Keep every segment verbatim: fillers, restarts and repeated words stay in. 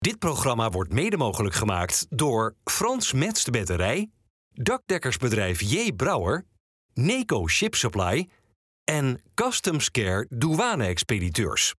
Dit programma wordt mede mogelijk gemaakt door Frans Metz de Batterij, dakdekkersbedrijf J. Brouwer, Neco Ship Supply en Customs Care Douane-expediteurs.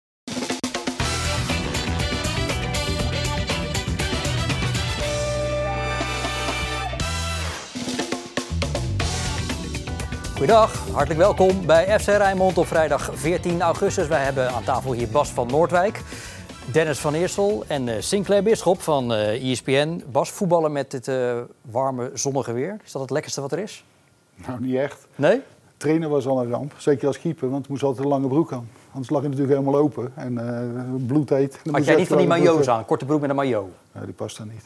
Goedendag, hartelijk welkom bij F C Rijnmond op vrijdag veertien augustus. Wij hebben aan tafel hier Bas van Noordwijk, Dennis van Eersel en uh, Sinclair Bisschop van uh, E S P N. Bas, voetballen met dit uh, warme, zonnige weer, is dat het lekkerste wat er is? Nou, niet echt. Nee? Trainen was al een ramp, zeker als keeper, want het moest altijd een lange broek aan. Anders lag je natuurlijk helemaal open en uh, bloedheet. Had jij niet van die maillots aan, korte broek met een maillot? Ja, die past dan niet.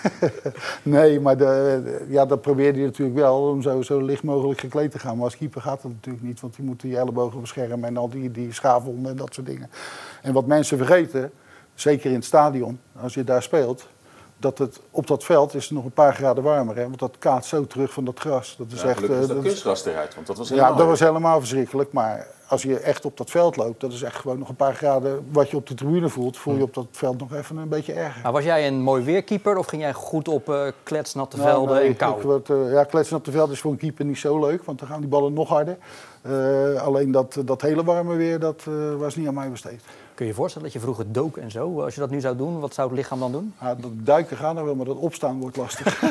Nee, maar de, de, ja, dat probeerde je natuurlijk wel, om zo, zo licht mogelijk gekleed te gaan. Maar als keeper gaat dat natuurlijk niet, want die moet die ellebogen beschermen en al die, die schaafwonden en dat soort dingen. En wat mensen vergeten, zeker in het stadion, als je daar speelt, dat het op dat veld is nog een paar graden warmer. Hè? Want dat kaatst zo terug van dat gras. Dat is ja, echt, is dat, dat kunstgras eruit, want dat was helemaal... Ja, dat was helemaal verschrikkelijk. Maar als je echt op dat veld loopt, dat is echt gewoon nog een paar graden wat je op de tribune voelt, voel je op dat veld nog even een beetje erger. Maar was jij een mooi weerkeeper of ging jij goed op uh, kletsnatte Nou, velden nee, en kou? Ik, wat, uh, ja, kletsnatte velden is voor een keeper niet zo leuk, want dan gaan die ballen nog harder. Uh, alleen dat, dat hele warme weer, dat uh, was niet aan mij besteed. Kun je je voorstellen dat je vroeger dook en zo? Als je dat nu zou doen, wat zou het lichaam dan doen? Ja, dat duiken gaat nog wel, maar dat opstaan wordt lastig.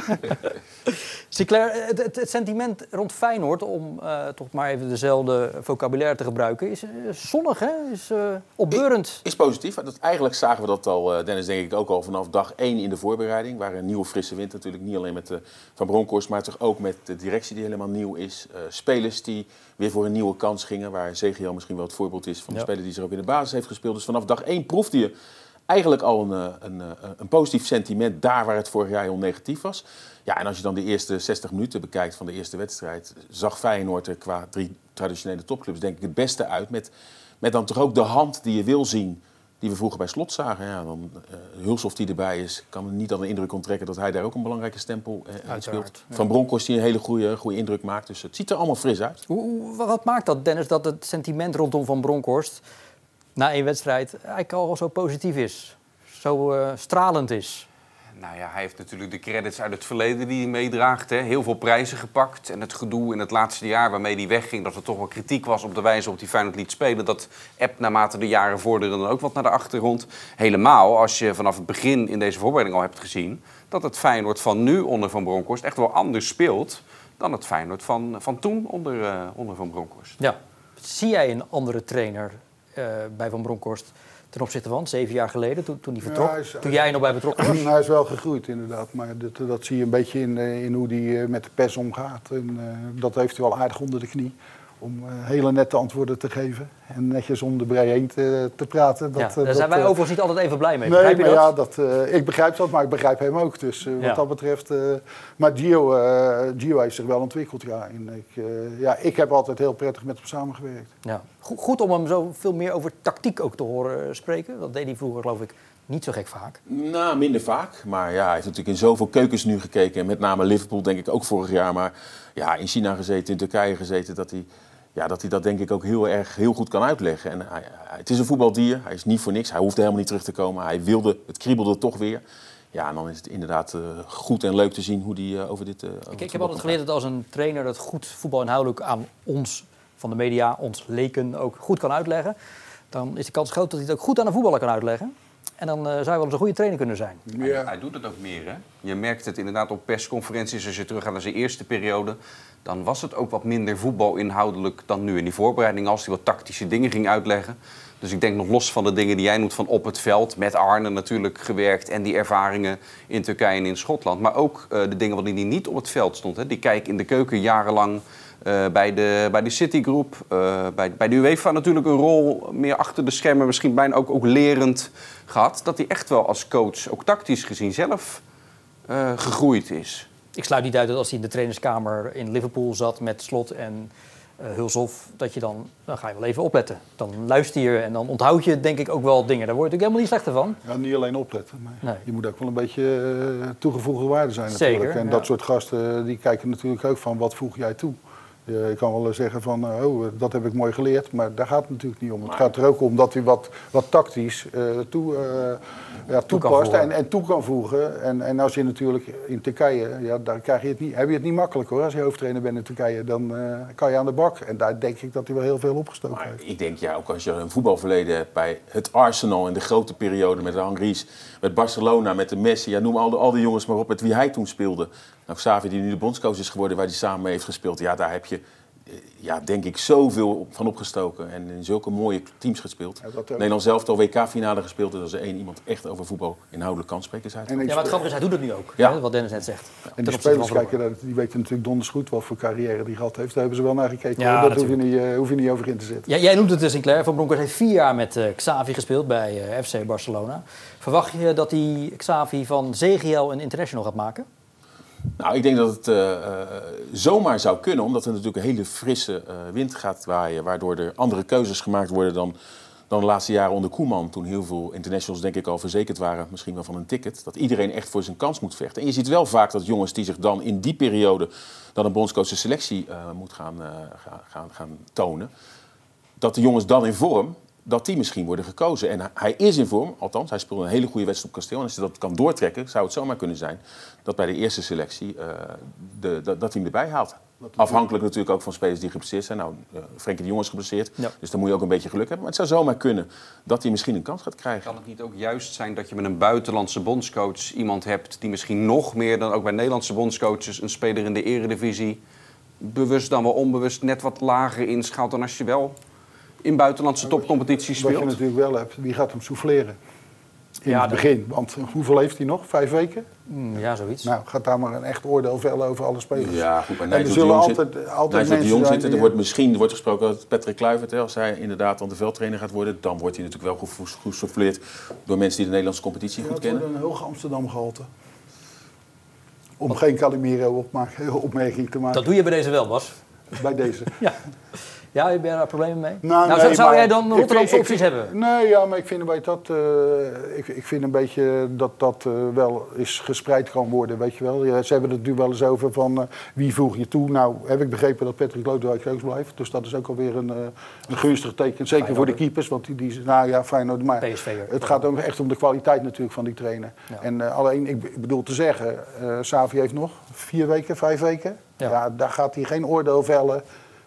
Sinclair, het, het, het sentiment rond Feyenoord, om uh, toch maar even dezelfde vocabulaire te gebruiken, is uh, zonnig, hè? Is uh, opbeurend. Is, is positief. Dat, eigenlijk zagen we dat al, uh, Dennis, denk ik ook al vanaf dag één in de voorbereiding. Waar een nieuwe frisse wind natuurlijk, niet alleen met uh, Van Bronckhorst, maar toch ook met de directie die helemaal nieuw is. Uh, spelers die weer voor een nieuwe kans gingen, waar C G L misschien wel het voorbeeld is van de ja. speler die zich ook in de basis heeft gespeeld. Dus vanaf dag één proefde je eigenlijk al een, een, een positief sentiment daar waar het vorig jaar heel negatief was. Ja, en als je dan de eerste zestig minuten bekijkt van de eerste wedstrijd, zag Feyenoord er qua drie traditionele topclubs denk ik het beste uit. Met, met dan toch ook de hand die je wil zien, die we vroeger bij Slot zagen. Ja, dan uh, Hulshoff die erbij is, kan me niet aan de indruk onttrekken dat hij daar ook een belangrijke stempel uh, uitspeelt. Ja. Van Bronckhorst die een hele goede, goede indruk maakt. Dus het ziet er allemaal fris uit. Hoe, wat maakt dat, Dennis, dat het sentiment rondom Van Bronckhorst na één wedstrijd eigenlijk al zo positief is? Zo uh, stralend is? Nou ja, hij heeft natuurlijk de credits uit het verleden die hij meedraagt. Hè. Heel veel prijzen gepakt. En het gedoe in het laatste jaar waarmee hij wegging, dat er toch wel kritiek was op de wijze waarop hij Feyenoord liet spelen. Dat appt naarmate de jaren vorderden dan ook wat naar de achtergrond. Helemaal als je vanaf het begin in deze voorbereiding al hebt gezien dat het Feyenoord van nu onder Van Bronckhorst echt wel anders speelt dan het Feyenoord van, van toen onder, uh, onder Van Bronckhorst. Ja. Zie jij een andere trainer uh, bij Van Bronckhorst ten opzichte van zeven jaar geleden, toen, toen hij vertrok, ja, hij is, toen jij nog bij betrokken was? Hij is wel gegroeid inderdaad, maar dat, dat zie je een beetje in, in hoe hij met de pers omgaat. En, uh, dat heeft hij wel aardig onder de knie, om uh, hele nette antwoorden te geven. En netjes om de brei heen te, te praten. Dat, ja, daar dat, zijn wij uh, overigens niet altijd even blij mee. Nee, begrijp je maar dat? Ja, dat, uh, ik begrijp dat, maar ik begrijp hem ook. Dus uh, wat ja. dat betreft... Uh, maar Gio, uh, Gio heeft zich wel ontwikkeld. Ja. En ik, uh, ja, ik heb altijd heel prettig met hem samengewerkt. Ja. Goed, goed om hem zo veel meer over tactiek ook te horen spreken. Dat deed hij vroeger, geloof ik, niet zo gek vaak. Nou, minder vaak. Maar ja, hij heeft natuurlijk in zoveel keukens nu gekeken. En met name Liverpool, denk ik, ook vorig jaar. Maar ja, in China gezeten, in Turkije gezeten, dat hij... Ja, dat hij dat denk ik ook heel erg heel goed kan uitleggen. En hij, hij, het is een voetbaldier, hij is niet voor niks. Hij hoefde helemaal niet terug te komen. Hij wilde, het kriebelde toch weer. Ja, en dan is het inderdaad uh, goed en leuk te zien hoe hij uh, over dit... Uh, over ik ik heb altijd geleerd dat als een trainer dat goed voetbal inhoudelijk aan ons van de media, ons leken ook goed kan uitleggen, dan is de kans groot dat hij het ook goed aan een voetballer kan uitleggen. En dan uh, zou hij wel eens een goede trainer kunnen zijn. Ja. Hij, hij doet het ook meer, hè? Je merkt het inderdaad op persconferenties. Als je teruggaat naar zijn eerste periode, dan was het ook wat minder voetbal inhoudelijk dan nu in die voorbereiding, als hij wat tactische dingen ging uitleggen. Dus ik denk nog los van de dingen die jij noemt van op het veld, met Arne natuurlijk gewerkt en die ervaringen in Turkije en in Schotland. Maar ook uh, de dingen waarin hij niet op het veld stond. Hè? Die kijk in de keuken jarenlang uh, bij de, bij de Citigroep. Uh, bij, bij de UEFA natuurlijk een rol meer achter de schermen, misschien bijna ook, ook lerend gehad. Dat hij echt wel als coach, ook tactisch gezien, zelf uh, gegroeid is. Ik sluit niet uit dat als hij in de trainerskamer in Liverpool zat met Slot en uh, Hulshoff, dat je dan, dan ga je wel even opletten. Dan luister je en dan onthoud je denk ik ook wel dingen. Daar word je natuurlijk helemaal niet slechter van. Ja, niet alleen opletten, maar nee. Je moet ook wel een beetje uh, toegevoegde waarde zijn natuurlijk. Zeker, en ja. dat soort gasten die kijken natuurlijk ook van wat voeg jij toe. Je kan wel zeggen van, uh, oh, dat heb ik mooi geleerd, maar daar gaat het natuurlijk niet om. Het gaat er ook om dat hij wat, wat tactisch uh, toe, uh, ja, toepast en, en toe kan voegen. En, en als je natuurlijk in Turkije, ja, daar krijg je het niet, heb je het niet makkelijk hoor. Als je hoofdtrainer bent in Turkije, dan uh, kan je aan de bak. En daar denk ik dat hij wel heel veel opgestoken maar heeft. Ik denk, ja, ook als je een voetbalverleden hebt bij het Arsenal in de grote periode met de Henry's, met Barcelona, met de Messi, ja, noem al, de, al die jongens maar op, met wie hij toen speelde. Nou, Xavi die nu de bondscoach is geworden, waar hij samen mee heeft gespeeld, ja, daar heb je, ja, denk ik, zoveel van opgestoken en in zulke mooie teams gespeeld. Ja, Nederland zelf al W K-finale gespeeld, dus als er één iemand echt over voetbal inhoudelijk kan spreken, is hij. Ja, maar het grappige is, hij doet het nu ook, ja. hè, wat Dennis net zegt. Ja. En de spelers kijken, die weten natuurlijk donders goed wat voor carrière die gehad heeft. Daar hebben ze wel naar gekeken, ja, daar hoef je, niet, uh, hoef je niet over in te zitten. Ja, jij noemt het, Sinclair. Van Bronckhorst heeft vier jaar met uh, Xavi gespeeld bij uh, F C Barcelona. Verwacht je dat die Xavi van Z G L een international gaat maken? Nou, ik denk dat het uh, uh, zomaar zou kunnen, omdat er natuurlijk een hele frisse uh, wind gaat waaien, waardoor er andere keuzes gemaakt worden dan, dan de laatste jaren onder Koeman, toen heel veel internationals denk ik al verzekerd waren, misschien wel van een ticket, dat iedereen echt voor zijn kans moet vechten. En je ziet wel vaak dat jongens die zich dan in die periode dan een bondscoach de selectie uh, moet gaan, uh, gaan, gaan, gaan tonen, dat de jongens dan in vorm, dat die misschien worden gekozen. En hij is in vorm, althans, hij speelde een hele goede wedstrijd op Kasteel. En als hij dat kan doortrekken, zou het zomaar kunnen zijn dat bij de eerste selectie uh, de, de, dat hij hem erbij haalt. Afhankelijk natuurlijk ook van spelers die geblesseerd zijn. Nou, uh, Frenkie de Jong is geblesseerd, ja. Dus dan moet je ook een beetje geluk hebben. Maar het zou zomaar kunnen dat hij misschien een kans gaat krijgen. Kan het niet ook juist zijn dat je met een buitenlandse bondscoach iemand hebt die misschien nog meer dan ook bij Nederlandse bondscoaches een speler in de eredivisie bewust dan wel onbewust net wat lager inschaalt dan als je wel in buitenlandse topcompetities speelt? Wat je natuurlijk wel hebt, wie gaat hem souffleren? In ja, het begin, want hoeveel heeft hij nog? Vijf weken? Mm, ja, zoiets. Nou, gaat daar maar een echt oordeel vellen over alle spelers. Ja, goed, maar en er zullen altijd, altijd mensen de Jong zijn zitten. Er wordt misschien er wordt gesproken dat Patrick Kluivert, als hij inderdaad dan de veldtrainer gaat worden, dan wordt hij natuurlijk wel gesouffleerd door mensen die de Nederlandse competitie ja, goed kennen. Het wordt een hoog Amsterdam gehalte. Om geen Calimero opmerking te maken. Dat doe je bij deze wel, Bas. Bij deze. Ja. Ja, heb je daar problemen mee? Nou, nou, nee, zou jij maar dan Rotterdamse ik, opties ik, hebben? Nee, ja, maar ik vind een beetje dat, uh, ik, ik vind een beetje dat dat uh, wel eens gespreid kan worden, weet je wel. Ja, ze hebben het nu wel eens over van uh, wie voeg je toe. Nou, heb ik begrepen dat Patrick Lodewijk Roos blijft. Dus dat is ook alweer een, uh, een gunstig teken. Zeker Feyenoord. Voor de keepers, want die, die nou ja, Feyenoord. Maar P S V'er. Het gaat ook echt om de kwaliteit natuurlijk van die trainer. Ja. En uh, alleen, ik, ik bedoel te zeggen, uh, Xavi heeft nog vier weken, vijf weken. Ja. Ja, daar gaat hij geen oordeel vellen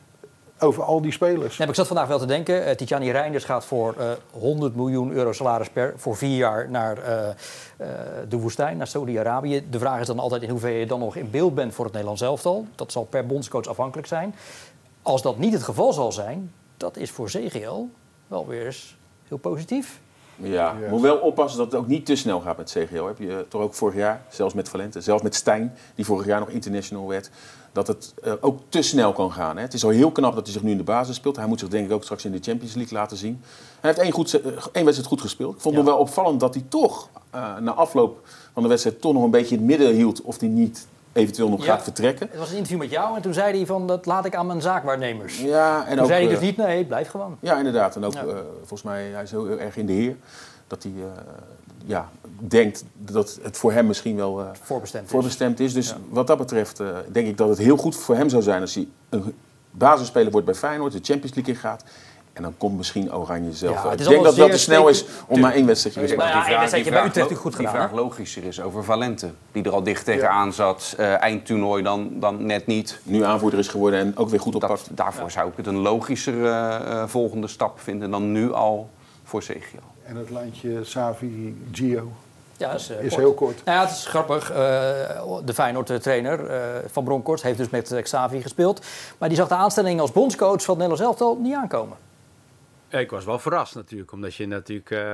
over al die spelers. Ja, ik zat vandaag wel te denken. Uh, Tijani Reinders gaat voor uh, honderd miljoen euro salaris per voor vier jaar naar uh, uh, de woestijn, naar Saudi-Arabië. De vraag is dan altijd in hoeverre je dan nog in beeld bent voor het Nederlands elftal. Dat zal per bondscoach afhankelijk zijn. Als dat niet het geval zal zijn, dat is voor Z G L wel weer eens heel positief. Ja, je moet wel oppassen dat het ook niet te snel gaat met Z G L. Heb je toch ook vorig jaar, zelfs met Valente, zelfs met Stijn, die vorig jaar nog international werd, dat het uh, ook te snel kan gaan. Hè. Het is al heel knap dat hij zich nu in de basis speelt. Hij moet zich denk ik ook straks in de Champions League laten zien. Hij heeft één, goed, één wedstrijd goed gespeeld. Ik vond het ja. wel opvallend dat hij toch uh, na afloop van de wedstrijd toch nog een beetje in het midden hield of hij niet eventueel nog ja, gaat vertrekken. Het was een interview met jou en toen zei hij van dat laat ik aan mijn zaakwaarnemers. Ja, en toen ook, zei hij dus uh, niet, nee, blijf gewoon. Ja, inderdaad. En ook ja. uh, volgens mij, hij is heel, heel erg in de heer. Dat hij uh, ja, denkt dat het voor hem misschien wel uh, voorbestemd, voorbestemd is. is. Dus ja. wat dat betreft uh, denk ik dat het heel goed voor hem zou zijn als hij een basisspeler wordt bij Feyenoord, de Champions League in gaat. En dan komt misschien Oranje zelf. Ja, ik denk dat dat te snel is om maar één wedstrijdje te maken. Ja, één wedstrijdje bij Utrecht natuurlijk goed gedaan. Die vraag logischer is over Valente. Die er al dicht tegenaan ja. zat. Uh, eindtoernooi dan, dan net niet. Nu aanvoerder is geworden en ook weer goed oppakt. Daarvoor ja. zou ik het een logischere uh, volgende stap vinden dan nu al voor Z G L. En het lijntje Xavi-Gio ja, is, uh, is kort. heel kort. Nou ja, het is grappig. Uh, de Feyenoord-trainer uh, Van Bronckhorst heeft dus met Xavi gespeeld. Maar die zag de aanstelling als bondscoach van het Nederlands elftal niet aankomen. Ja, ik was wel verrast natuurlijk. Omdat je natuurlijk... Uh,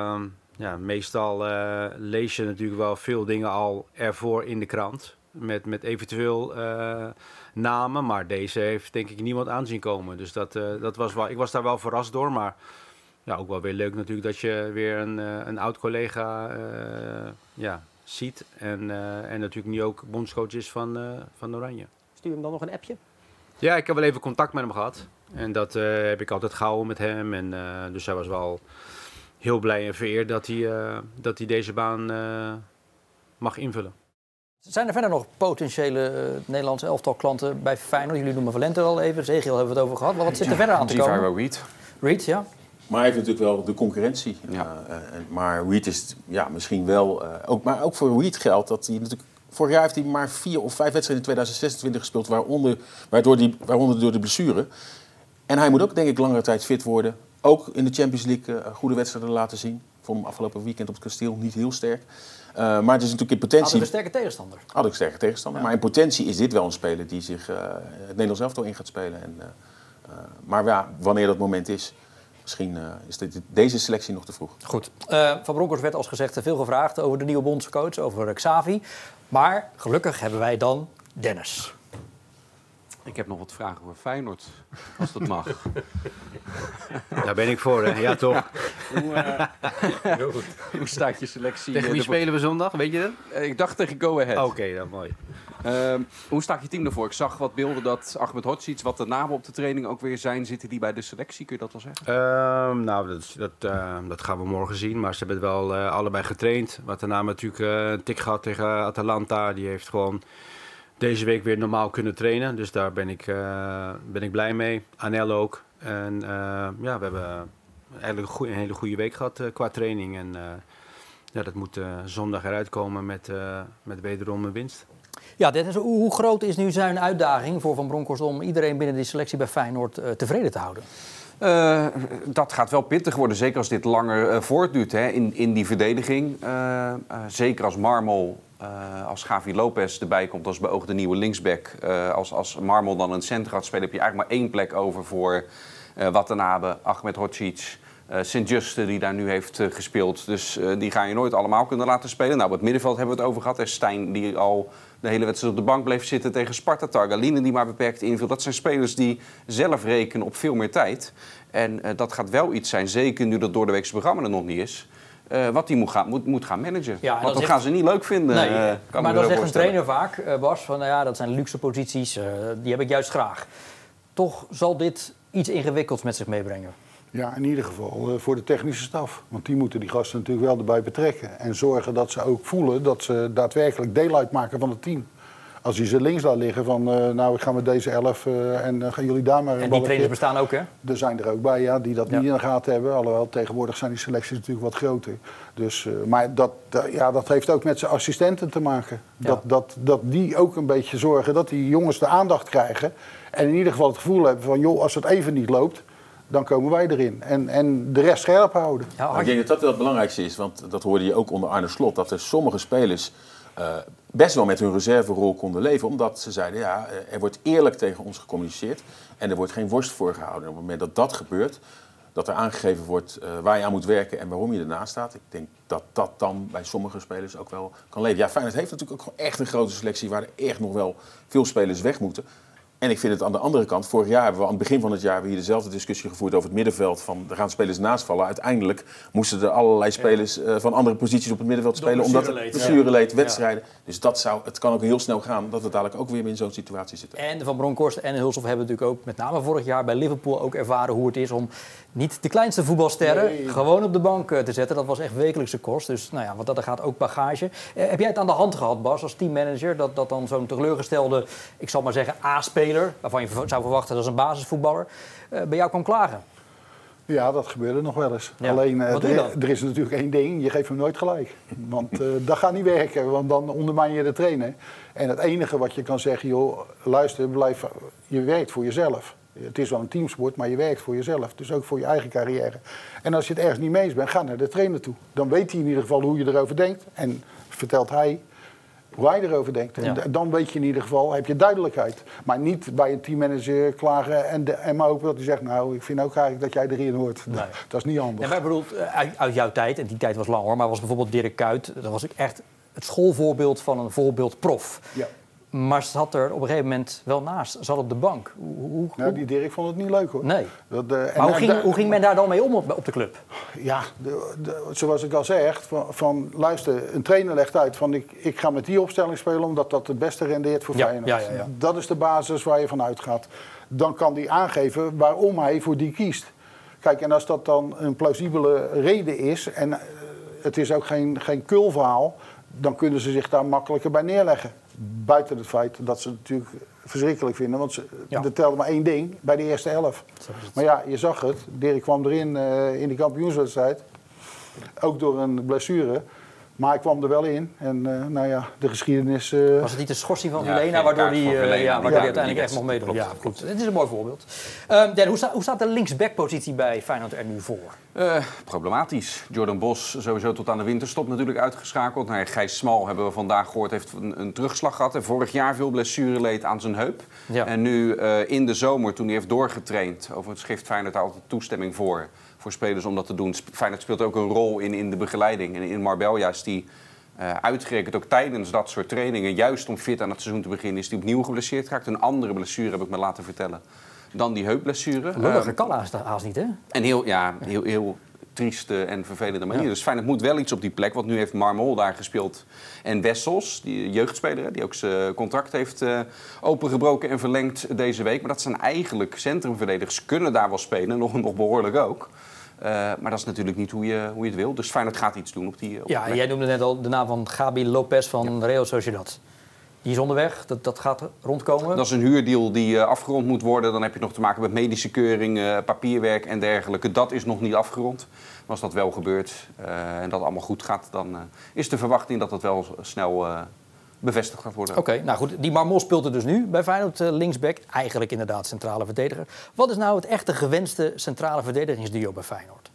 ja, meestal uh, lees je natuurlijk wel veel dingen al ervoor in de krant. Met, met eventueel uh, namen. Maar deze heeft denk ik niemand aanzien komen. Dus dat, uh, dat was wel, ik was daar wel verrast door. Maar ja, ook wel weer leuk natuurlijk dat je weer een, uh, een oud-collega uh, ja, ziet. En, uh, en natuurlijk nu ook bondscoach is van, uh, van Oranje. Stuur hem dan nog een appje? Ja, ik heb wel even contact met hem gehad. En dat uh, heb ik altijd gehouden met hem. En, uh, dus hij was wel heel blij en vereerd dat hij, uh, dat hij deze baan uh, mag invullen. Zijn er verder nog potentiële uh, Nederlandse elftal klanten bij Feyenoord? Jullie noemen Valente al even, Zegiel hebben we het over gehad. Maar wat zit er verder aan te komen? Givaro Reed. Reed, ja. Maar hij heeft natuurlijk wel de concurrentie. Ja. Uh, uh, maar Reed is ja, misschien wel... Uh, ook, maar ook voor Reed geldt dat hij natuurlijk... Vorig jaar heeft hij maar vier of vijf wedstrijden in tweeduizend zesentwintig gespeeld... Waaronder, waardoor die, waaronder door de blessure. En hij moet ook, denk ik, langere tijd fit worden. Ook in de Champions League uh, goede wedstrijden laten zien. Ik vond hem afgelopen weekend op het Kasteel niet heel sterk. Uh, maar het is natuurlijk in potentie... Had ik een sterke tegenstander. Had ik een sterke tegenstander. Ja. Maar in potentie is dit wel een speler die zich uh, het Nederlands elftal in gaat spelen. En, uh, uh, maar ja, wanneer dat moment is... Misschien uh, is dit, deze selectie nog te vroeg. Goed. Uh, Van Bronckhorst werd als gezegd veel gevraagd over de nieuwe bondscoach, over Xavi. Maar gelukkig hebben wij dan Dennis. Ik heb nog wat vragen over Feyenoord, als dat mag. Daar ben ik voor, hè? Ja, toch? Hoe, uh, Heel goed. Hoe staat je selectie? Tegen wie uh, spelen we zondag? Weet je dat? Uh, ik dacht tegen Go Ahead. Oké, okay, dan mooi. Uh, hoe staat je team ervoor? Ik zag wat beelden dat Ahmed Hodzic, wat de namen op de training ook weer zijn. Zitten die bij de selectie? Kun je dat wel zeggen? Uh, nou, dat, dat, uh, dat gaan we morgen zien. Maar ze hebben het wel uh, allebei getraind. Wat daarna natuurlijk uh, een tik gehad tegen Atalanta. Die heeft gewoon deze week weer normaal kunnen trainen. Dus daar ben ik, uh, ben ik blij mee. Anel ook. En uh, ja, we hebben eigenlijk een, goeie, een hele goede week gehad uh, qua training. En uh, ja, dat moet uh, zondag eruit komen met, uh, met wederom een winst. Ja, Dennis, hoe groot is nu zijn uitdaging voor Van Bronckhorst om iedereen binnen die selectie bij Feyenoord uh, tevreden te houden? Uh, dat gaat wel pittig worden, zeker als dit langer uh, voortduurt hè, in, in die verdediging. Uh, uh, zeker als Marmol, uh, als Gavi Lopez erbij komt als beoogde nieuwe linksback. Uh, als, als Marmol dan een center gaat spelen, heb je eigenlijk maar één plek over voor uh, Watanabe, Ahmed Hodzic, uh, Sint-Juste die daar nu heeft uh, gespeeld. Dus uh, die ga je nooit allemaal kunnen laten spelen. Nou, op het middenveld hebben we het over gehad. En Stijn die al de hele wedstrijd op de bank bleef zitten tegen Sparta. Targaline die maar beperkt inviel. Dat zijn spelers die zelf rekenen op veel meer tijd. En uh, dat gaat wel iets zijn, zeker nu dat doordeweekse programma er nog niet is. Uh, wat die moet gaan, moet, moet gaan managen. Ja, Want dat zegt... gaan ze niet leuk vinden. Nee, uh, kan maar me dan zo zegt een voorstellen. trainer vaak, uh, Bas, van nou ja, dat zijn luxe posities. Uh, die heb ik juist graag. Toch zal dit iets ingewikkelds met zich meebrengen. Ja, in ieder geval uh, voor de technische staf. Want die moeten die gasten natuurlijk wel erbij betrekken. En zorgen dat ze ook voelen dat ze daadwerkelijk deel uitmaken van het team. Als je ze links laat liggen van, uh, nou ik ga met deze elf uh, en uh, gaan jullie daar maar een En die balletje. trainers bestaan ook, hè? Er zijn er ook bij, ja, die dat Ja. niet in de gaten hebben. Alhoewel, tegenwoordig zijn die selecties natuurlijk wat groter. Dus, uh, maar dat, uh, ja, dat heeft ook met zijn assistenten te maken. Ja. Dat, dat, dat die ook een beetje zorgen dat die jongens de aandacht krijgen. En in ieder geval het gevoel hebben van, joh, als het even niet loopt, dan komen wij erin. En, en de rest scherp houden. Ja, Maar ik denk dat dat wel het belangrijkste is, want dat hoorde je ook onder Arne Slot. Dat er sommige spelers uh, best wel met hun reserverol konden leven. Omdat ze zeiden, ja, er wordt eerlijk tegen ons gecommuniceerd. En er wordt geen worst voor gehouden. En op het moment dat dat gebeurt, dat er aangegeven wordt uh, waar je aan moet werken en waarom je ernaast staat. Ik denk dat dat dan bij sommige spelers ook wel kan leven. Ja, Feyenoord heeft natuurlijk ook gewoon echt een grote selectie waar er echt nog wel veel spelers weg moeten. En ik vind het aan de andere kant, vorig jaar hebben we aan het begin van het jaar hier dezelfde discussie gevoerd over het middenveld. Van er gaan spelers naast vallen. Uiteindelijk moesten er allerlei spelers uh, van andere posities op het middenveld spelen. Omdat het blessureleed, wedstrijden. Ja. Dus dat zou, het kan ook heel snel gaan dat we dadelijk ook weer in zo'n situatie zitten. En Van Bronckhorst en Hulshoff hebben natuurlijk ook met name vorig jaar bij Liverpool ook ervaren hoe het is om niet de kleinste voetbalsterren nee. gewoon op de bank te zetten. Dat was echt wekelijkse kost. Dus nou ja, wat dat er gaat ook bagage. Eh, heb jij het aan de hand gehad, Bas, als teammanager? Dat, dat dan zo'n teleurgestelde, ik zal maar zeggen, A-speler, waarvan je zou verwachten dat is een basisvoetballer, uh, bij jou kwam klagen? Ja, dat gebeurde nog wel eens. Ja. Alleen, uh, er, er is natuurlijk één ding, je geeft hem nooit gelijk. Want uh, dat gaat niet werken, want dan ondermijn je de trainer. En het enige wat je kan zeggen, joh, luister, blijf, je werkt voor jezelf. Het is wel een teamsport, maar je werkt voor jezelf. Dus ook voor je eigen carrière. En als je het ergens niet mee eens bent, ga naar de trainer toe. Dan weet hij in ieder geval hoe je erover denkt. En vertelt hij hoe hij erover denkt. En ja. dan weet je in ieder geval, heb je duidelijkheid. Maar niet bij een teammanager klagen en, de, en maar hopen dat hij zegt, nou, ik vind ook eigenlijk dat jij erin hoort. Nee. Dat, dat is niet handig. En wij bedoelt, uit, uit jouw tijd, en die tijd was lang hoor, maar was bijvoorbeeld Dirk Kuyt, dat was echt het schoolvoorbeeld van een voorbeeldprof. Ja. Maar zat er op een gegeven moment wel naast, zat op de bank. Hoe, hoe, nou, die Dirk vond het niet leuk hoor. Nee. Dat, uh, maar hoe ging, hoe ging men daar dan mee om op, op de club? Ja, de, de, zoals ik al zeg, van, van luister, een trainer legt uit van ik, ik ga met die opstelling spelen omdat dat het beste rendeert voor ja, Feyenoord. Ja, ja, ja. Dat is de basis waar je van uitgaat. Dan kan hij aangeven waarom hij voor die kiest. Kijk, en als dat dan een plausibele reden is en uh, het is ook geen, geen kulverhaal, dan kunnen ze zich daar makkelijker bij neerleggen. Buiten het feit dat ze het natuurlijk verschrikkelijk vinden. Want ze, Ja. er telde maar één ding bij de eerste elf. Maar ja, je zag het. Dirk kwam erin uh, in die kampioenswedstrijd. Ook door een blessure. Maar hij kwam er wel in. En uh, nou ja, de geschiedenis... Uh... Was het niet de schorsing van Ja, Vilena, geen waardoor kaart hij van uh, Vilena, ja, die waardoor ja, hij uiteindelijk echt die mocht meedoen? Ja, klopt. goed. Het is een mooi voorbeeld. Um, Dan, hoe, sta, hoe staat de linksbackpositie bij Feyenoord er nu voor? Uh, problematisch. Jordan Bos sowieso tot aan de winterstop natuurlijk uitgeschakeld. Nou, Gijs Smal hebben we vandaag gehoord, heeft een, een terugslag gehad. En vorig jaar veel blessure leed aan zijn heup. Ja. En nu uh, in de zomer, toen hij heeft doorgetraind, overigens geeft Feyenoord daar altijd toestemming voor, voor spelers om dat te doen. Feyenoord speelt ook een rol in, in de begeleiding. En in Marbella is die uh, uitgerekend ook tijdens dat soort trainingen, juist om fit aan het seizoen te beginnen, is die opnieuw geblesseerd geraakt. Een andere blessure heb ik me laten vertellen dan die heupblessure. Lulliger Uh, kan haast, haast niet, hè? En heel, ja, heel, heel trieste en vervelende manier. Ja. Dus Feyenoord moet wel iets op die plek. Want nu heeft Marmol daar gespeeld. En Wessels, die jeugdspeler, die ook zijn contract heeft uh, opengebroken en verlengd deze week. Maar dat zijn eigenlijk centrumverdedigers. Kunnen daar wel spelen, nog, nog behoorlijk ook. Uh, maar dat is natuurlijk niet hoe je, hoe je het wil. Dus Feyenoord gaat iets doen op die, op Ja, die plek. jij noemde net al de naam van Gabi Lopez van Real Sociedad. Die is onderweg, dat, dat gaat rondkomen. Dat is een huurdeal die uh, afgerond moet worden. Dan heb je nog te maken met medische keuring, uh, papierwerk en dergelijke. Dat is nog niet afgerond. Maar als dat wel gebeurt uh, en dat allemaal goed gaat, dan uh, is de verwachting dat dat wel snel uh, bevestigd gaat worden. Oké, okay, nou goed. Die Marmol speelt er dus nu bij Feyenoord uh, linksback. Eigenlijk inderdaad centrale verdediger. Wat is nou het echte gewenste centrale verdedigingsduo bij Feyenoord?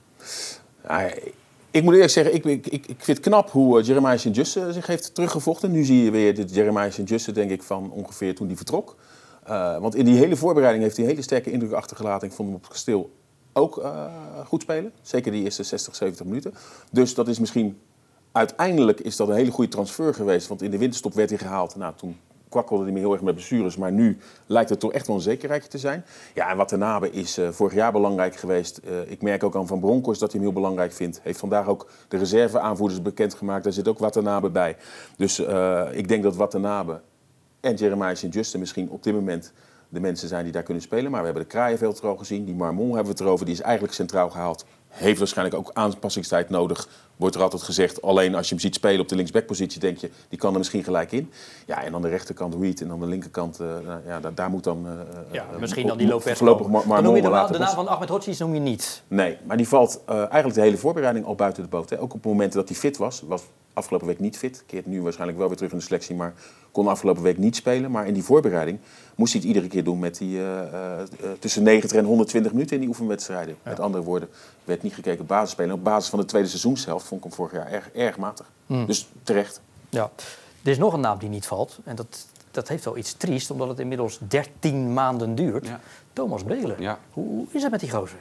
Ja, ik moet eerlijk zeggen, ik, ik, ik vind het knap hoe uh, Jeremiah Sint-Juste zich heeft teruggevochten. Nu zie je weer dit Jeremiah Sint-Juste, denk ik, van ongeveer toen hij vertrok. Uh, want in die hele voorbereiding heeft hij een hele sterke indruk achtergelaten. Ik vond hem op het kasteel ook uh, goed spelen. Zeker die eerste zestig, zeventig minuten. Dus dat is misschien... Uiteindelijk is dat een hele goede transfer geweest. Want in de winterstop werd hij gehaald. Nou, toen kwakkelde hij me heel erg met blessures. Maar nu lijkt het toch echt wel een zekerheidje te zijn. Ja, en Watanabe is uh, vorig jaar belangrijk geweest. Uh, ik merk ook aan Van Bronckhorst dat hij hem heel belangrijk vindt. Heeft vandaag ook de reserveaanvoerders bekendgemaakt. Daar zit ook Watanabe bij. Dus uh, ik denk dat Watanabe en Jeremiah Sint-Juste misschien op dit moment de mensen zijn die daar kunnen spelen. Maar we hebben de Kraaienveld er al gezien. Die Marmol hebben we het erover. Die is eigenlijk centraal gehaald. Heeft waarschijnlijk ook aanpassingstijd nodig. Wordt er altijd gezegd. Alleen als je hem ziet spelen op de linksbackpositie, denk je, die kan er misschien gelijk in. Ja, en aan de rechterkant Reed en aan de linkerkant, uh, ja, daar, daar moet dan... Uh, ja, uh, misschien dan die Lopez. Voorlopig Mar- dan noem je de, Marmol de naam van Ahmed Hodzic noem je niet. Nee, maar die valt uh, eigenlijk de hele voorbereiding al buiten de boot. Hè. Ook op momenten dat hij fit was. Was afgelopen week niet fit. Keert nu waarschijnlijk wel weer terug in de selectie, maar kon afgelopen week niet spelen. Maar in die voorbereiding moest hij het iedere keer doen met die uh, uh, tussen negentig en honderdtwintig minuten in die oefenwedstrijden. Ja. Met andere woorden, werd niet gekeken op basisspelen. Op basis van de tweede seizoenshelft vond ik hem vorig jaar erg, erg matig. Mm. Dus terecht. Ja. Er is nog een naam die niet valt. En dat, dat heeft wel iets triest, omdat het inmiddels dertien maanden duurt. Ja. Thomas Belen. Ja. Hoe, hoe is het met die gozer?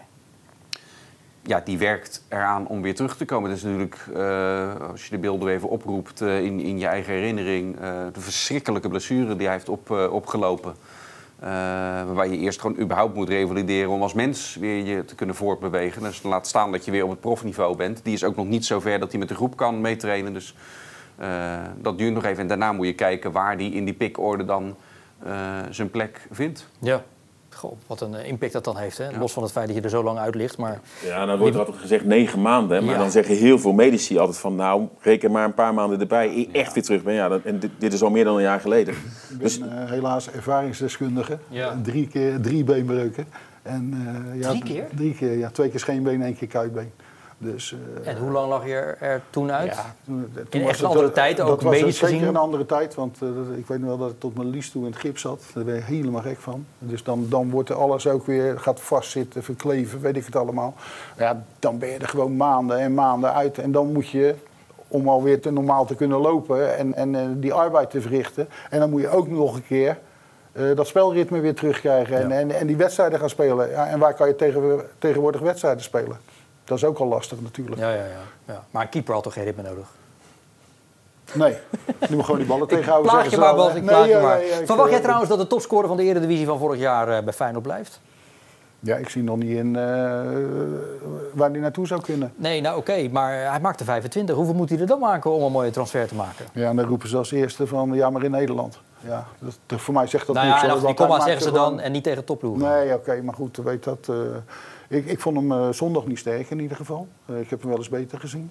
Ja, die werkt eraan om weer terug te komen. Het is natuurlijk, uh, als je de beelden even oproept uh, in, in je eigen herinnering, uh, de verschrikkelijke blessure die hij heeft op, uh, opgelopen. Uh, waar je eerst gewoon überhaupt moet revalideren om als mens weer je te kunnen voortbewegen. Dus laat staan dat je weer op het profniveau bent. Die is ook nog niet zo ver dat hij met de groep kan meetrainen. Dus uh, dat duurt nog even. En daarna moet je kijken waar hij in die pikorde dan uh, zijn plek vindt. Ja. Goh, wat een impact dat dan heeft, hè? Ja. Los van het feit dat je er zo lang uit ligt. Maar... Ja, nou wordt er altijd gezegd negen maanden. Hè? Maar ja. Dan zeggen heel veel medici altijd van... nou, reken maar een paar maanden erbij. Ik echt ja. weer terug ben. Ja, dat, en dit, dit is al meer dan een jaar geleden. Ik ben dus... uh, helaas ervaringsdeskundige. Ja. Drie keer drie beenbreuken. En, uh, ja, drie keer? Drie keer, ja. Twee keer scheenbeen, één keer kuitbeen. Dus, uh, en hoe lang lag je er, er toen uit? Ja, toen, toen in echt een andere het, tijd, ook medisch gezien? Dat was zeker een andere tijd, want uh, ik weet nog wel dat ik tot mijn lies toe in het gips zat. Daar ben je helemaal gek van. Dus dan, dan wordt er alles ook weer, gaat vastzitten, verkleven, weet ik het allemaal. Ja, dan ben je er gewoon maanden en maanden uit. En dan moet je, om alweer te, normaal te kunnen lopen en, en uh, die arbeid te verrichten. En dan moet je ook nog een keer uh, dat spelritme weer terugkrijgen en, ja. en, en die wedstrijden gaan spelen. Ja, en waar kan je tegen, tegenwoordig wedstrijden spelen? Dat is ook al lastig natuurlijk. Ja, ja, ja, ja. Maar een keeper had toch geen ritme nodig? Nee, je moet gewoon die ballen tegenhouden. Plaag je maar, Bas, ik plaag je maar. Nee, ja, Verwacht jij trouwens dat de topscorer van de Eredivisie van vorig jaar uh, bij Feyenoord blijft? Ja, ik zie nog niet in uh, waar hij naartoe zou kunnen. Nee, nou oké, okay, maar hij maakte vijfentwintig. Hoeveel moet hij er dan maken om een mooie transfer te maken? Ja, en dan roepen ze als eerste van, ja, maar in Nederland. Ja, dat, voor mij zegt dat nou niks. Ja, hoor, die komma zeggen ze gewoon... dan en niet tegen topploegen. Nee, oké, okay, maar goed, weet dat... Uh, ik, ik vond hem uh, zondag niet sterk in ieder geval. Uh, ik heb hem wel eens beter gezien.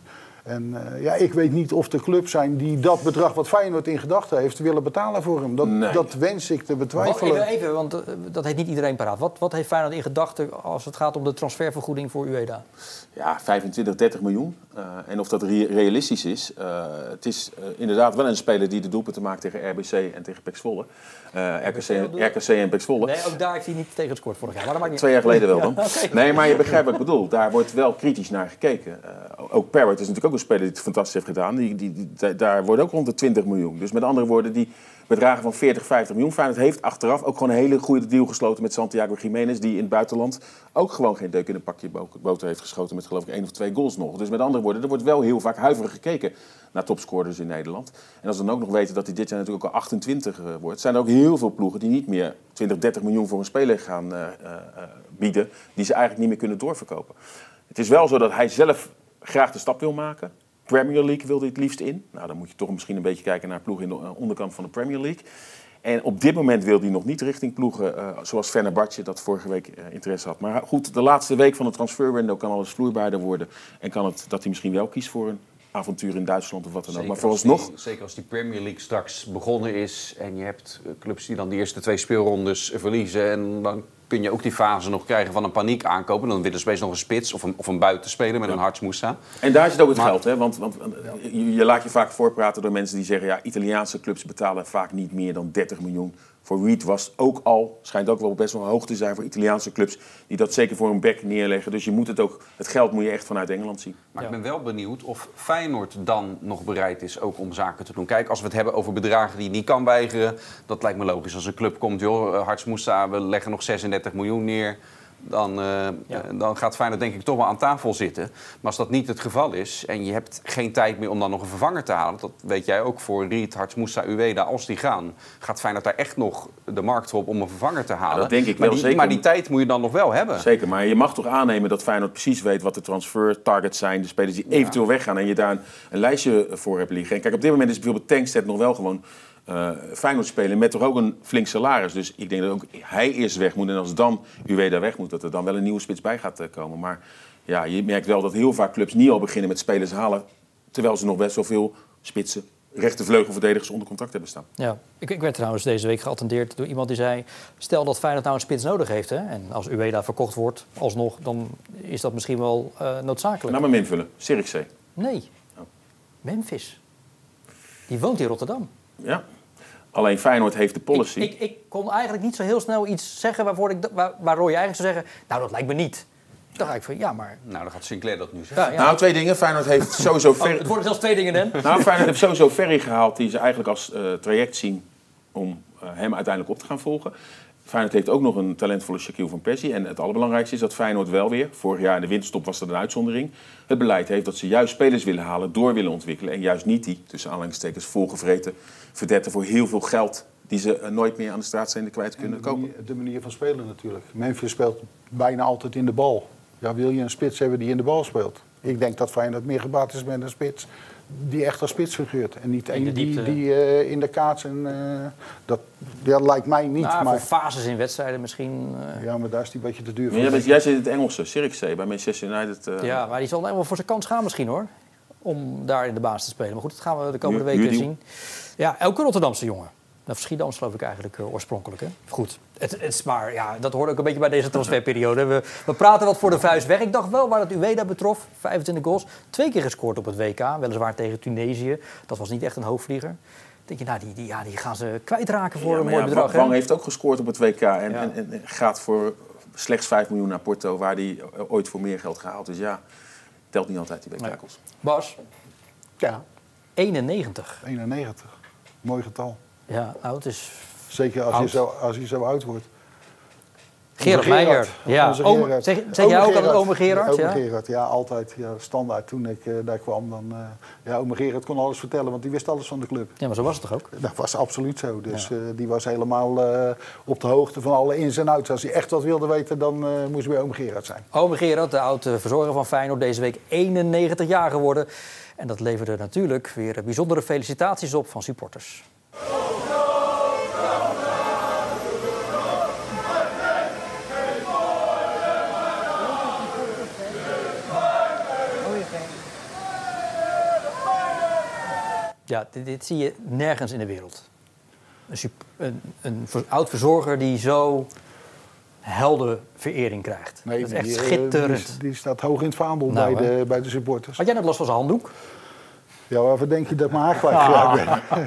En uh, ja, ik weet niet of er clubs zijn die dat bedrag wat Feyenoord in gedachten heeft willen betalen voor hem. Dat, nee. dat wens ik te betwijfelen. Even, even, want uh, dat heeft niet iedereen paraat. Wat, wat heeft Feyenoord in gedachten als het gaat om de transfervergoeding voor Ueda? Ja, vijfentwintig, dertig miljoen. Uh, en of dat re- realistisch is. Uh, het is uh, inderdaad wel een speler die de doelpunten maakt tegen R B C en tegen P E C Zwolle. Uh, R K C, R K C en P E C Zwolle. Nee, ook daar heeft hij niet tegen gescoord vorig jaar. Maar dat maakt niet... Twee jaar geleden wel dan. Ja, okay. Nee, maar je begrijpt wat ik bedoel. Daar wordt wel kritisch naar gekeken. Uh, ook Parrott is natuurlijk ook een speler die het fantastisch heeft gedaan. Die, die, die, daar wordt ook rond de twintig miljoen. Dus met andere woorden, die bedragen van veertig, vijftig miljoen. Feyenoord heeft achteraf ook gewoon een hele goede deal gesloten met Santiago Giménez, die in het buitenland ook gewoon geen deuk in een pakje boter heeft geschoten met geloof ik één of twee goals nog. Dus met andere woorden, er wordt wel heel vaak huiverig gekeken naar topscorers in Nederland. En als we dan ook nog weten dat hij dit jaar natuurlijk ook al achtentwintig uh, wordt, zijn er ook heel veel ploegen die niet meer twintig, dertig miljoen voor een speler gaan uh, uh, bieden, die ze eigenlijk niet meer kunnen doorverkopen. Het is wel zo dat hij zelf graag de stap wil maken. Premier League wil hij het liefst in. Nou, dan moet je toch misschien een beetje kijken naar ploegen in de onderkant van de Premier League. En op dit moment wil hij nog niet richting ploegen uh, zoals Fenerbahce dat vorige week uh, interesse had. Maar goed, de laatste week van de transferwindow kan alles vloeibaarder worden. En kan het dat hij misschien wel kiest voor een avontuur in Duitsland of wat dan ook. Maar vooralsnog... Die, zeker als die Premier League straks begonnen is en je hebt clubs die dan de eerste twee speelrondes verliezen en dan kun je ook die fase nog krijgen van een paniek aankopen. Dan willen ze best nog een spits of een, of een buitenspeler met ja. een Harts Moussa. En daar zit ook het maar, geld, hè? Want, want je, je laat je vaak voorpraten door mensen die zeggen, ja, Italiaanse clubs betalen vaak niet meer dan dertig miljoen. Voor Reed was ook al, schijnt ook wel best wel hoog te zijn voor Italiaanse clubs die dat zeker voor een back neerleggen. Dus je moet het ook, het geld moet je echt vanuit Engeland zien. Maar ja. ik ben wel benieuwd of Feyenoord dan nog bereid is ook om zaken te doen. Kijk, als we het hebben over bedragen die je niet kan weigeren, dat lijkt me logisch. Als een club komt, joh, Harts Moussa, we leggen nog zesendertig miljoen neer. Dan, uh, ja. dan gaat Feyenoord denk ik toch wel aan tafel zitten. Maar als dat niet het geval is en je hebt geen tijd meer om dan nog een vervanger te halen, dat weet jij ook voor Reed, Harts Moussa, Ueda, als die gaan, gaat Feyenoord daar echt nog de markt op om een vervanger te halen. Ja, dat denk ik maar wel die, zeker. Maar die tijd moet je dan nog wel hebben. Zeker, maar je mag toch aannemen dat Feyenoord precies weet wat de transfer targets zijn, de spelers die eventueel ja. weggaan en je daar een, een lijstje voor hebt liggen. En kijk, op dit moment is bijvoorbeeld Tankstedt nog wel gewoon Uh, Feyenoord spelen met toch ook een flink salaris. Dus ik denk dat ook hij eerst weg moet. En als dan Ueda weg moet, dat er dan wel een nieuwe spits bij gaat uh, komen. Maar ja, je merkt wel dat heel vaak clubs niet al beginnen met spelers halen, terwijl ze nog best wel veel spitsen, rechtervleugelverdedigers onder contract hebben staan. Ja, ik, ik werd trouwens deze week geattendeerd door iemand die zei, stel dat Feyenoord nou een spits nodig heeft, hè, en als Ueda verkocht wordt alsnog, dan is dat misschien wel uh, noodzakelijk. Nou, maar invullen. Zirkzee. Nee. Oh. Memphis. Die woont in Rotterdam. Ja, alleen Feyenoord heeft de policy. Ik, ik, ik kon eigenlijk niet zo heel snel iets zeggen waarvoor ik, waar, waardoor je eigenlijk zou zeggen, nou dat lijkt me niet. Dan ga ik van, ja maar... Nou, dan gaat Sinclair dat nu zeggen. Ja, ja. Nou, twee dingen. Feyenoord heeft sowieso... Ver... Oh, het worden zelfs twee dingen, Dan. Nou, Feyenoord heeft sowieso Ferry gehaald die ze eigenlijk als uh, traject zien om uh, hem uiteindelijk op te gaan volgen. Feyenoord heeft ook nog een talentvolle Shaquille van Persie. En het allerbelangrijkste is dat Feyenoord wel weer, vorig jaar in de winterstop was dat een uitzondering, het beleid heeft dat ze juist spelers willen halen, door willen ontwikkelen. En juist niet die, tussen aanhalingstekens, volgevreten verdetten voor heel veel geld die ze nooit meer aan de straatstenen kwijt kunnen de manier, kopen. De manier van spelen natuurlijk. Memphis speelt bijna altijd in de bal. Ja, wil je een spits hebben die in de bal speelt? Ik denk dat Feyenoord meer gebaat is met een spits die echt als spits fungeert. En niet een die, die uh, in de kaats en uh, dat, dat lijkt mij niet. Nou, maar voor fases in wedstrijden misschien. Uh... Ja, maar daar is die een beetje te duur voor. Maar jij, bent, jij zit in het Engelse, Zirkzee, bij Manchester United. Uh... Ja, maar die zal wel voor zijn kans gaan misschien hoor. Om daar in de baas te spelen. Maar goed, dat gaan we de komende weken zien. Ja, elke Rotterdamse jongen. Nou, Schiedams geloof ik eigenlijk uh, oorspronkelijk. Hè? Goed, het, het is maar, ja, dat hoort ook een beetje bij deze transferperiode. We, we praten wat voor de vuist weg. Ik dacht wel, waar het Ueda betrof, vijfentwintig goals. Twee keer gescoord op het W K, weliswaar tegen Tunesië. Dat was niet echt een hoofdvlieger. Denk je, nou, die, die, ja, die gaan ze kwijtraken voor ja, een mooi ja, bedrag. Wang heeft ook gescoord op het W K en, ja. en, en, en gaat voor slechts vijf miljoen naar Porto, waar hij ooit voor meer geld gehaald. Dus ja, telt niet altijd die W K-kost. Ja. Bas? Ja. eenennegentig. eenennegentig. Mooi getal. Ja, nou, het is zeker als, je zo, als je zo oud wordt. Gerard Meijer. Ja. Ome, zeg zeg jij ook altijd ome Gerard? Ome ja? Gerard, ja, altijd. Ja, standaard. Toen ik uh, daar kwam, dan... Uh, ja, ome Gerard kon alles vertellen, want die wist alles van de club. Ja, maar zo was het toch ook? Dat was absoluut zo. Dus ja. uh, die was helemaal uh, op de hoogte van alle ins en outs. Als hij echt wat wilde weten, dan uh, moest hij bij ome Gerard zijn. Ome Gerard, de oude verzorger van Feyenoord, deze week eenennegentig jaar geworden. En dat leverde natuurlijk weer bijzondere felicitaties op van supporters. Ja, dit, dit zie je nergens in de wereld. Een, sup- een, een ver- oud-verzorger die zo helder verering krijgt. Nee, dat is echt die, eh, schitterend. Die, die staat hoog in het vaandel Nou, bij, de, bij de supporters. Had jij net last van zijn handdoek? Ja, waarvoor denk je dat ik mijn haar kwijtgeraakt ben?